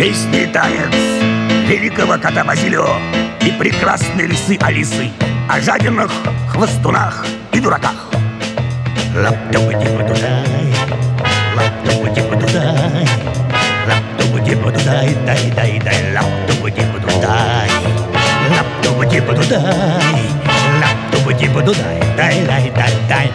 Песни танец великого кота Базилио и прекрасной лисы Алисы о жадинах, хвостунах и дураках. Лап-тупа-типа-дудай, лап-тупа-типа-дудай, лап-тупа-типа-дудай, дай-дай-дай, лап-тупа-типа-дудай, лап-тупа-типа-дудай, лап-тупа-типа-дудай, дай-дай-дай-дай.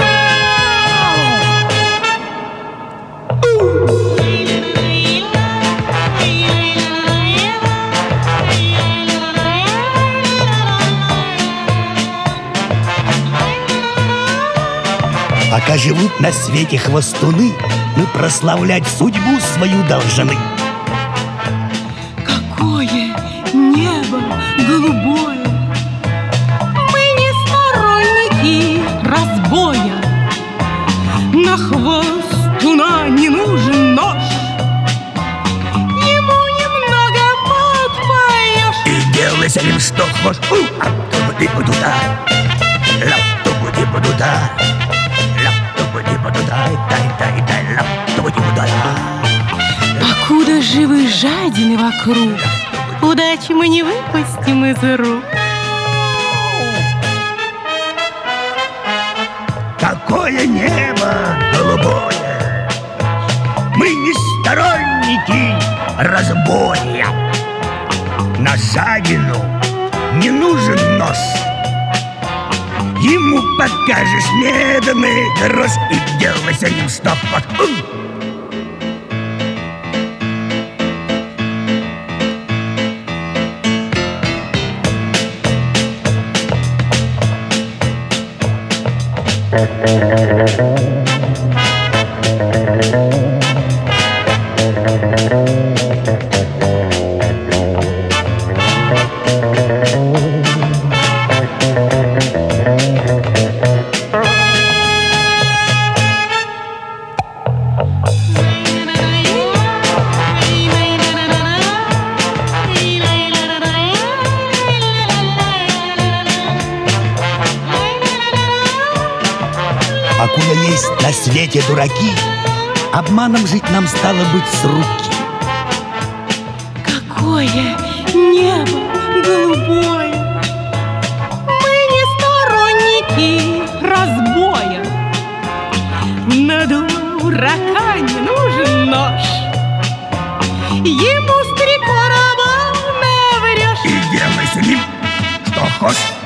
Пока живут на свете хвостуны, мы прославлять судьбу свою должны. Какое небо голубое! Мы не сторонники разбоя. На хвостуна не нужен нож, ему немного подпоешь. И делай с ним что хочешь. Лап-тупа-типа-дуда, лап-тупа-типа-дуда, лап-тупа-типа-дудай, дай-дай-дай, лап-тупа-типа-дудай. Покуда живы жадины вокруг, удачи мы не выпустим из рук. Какое небо голубое! Мы не сторонники разбоя. На жадину не нужен нож, ему покажешь медный грош и делай с ним что хочешь. Покуда есть на свете дураки, обманом жить нам стало быть с руки. Какое небо голубое! Мы не сторонники разбоя. На дурака не нужен нож, ему с 3 короба наврешь. И делай с ним что хочешь.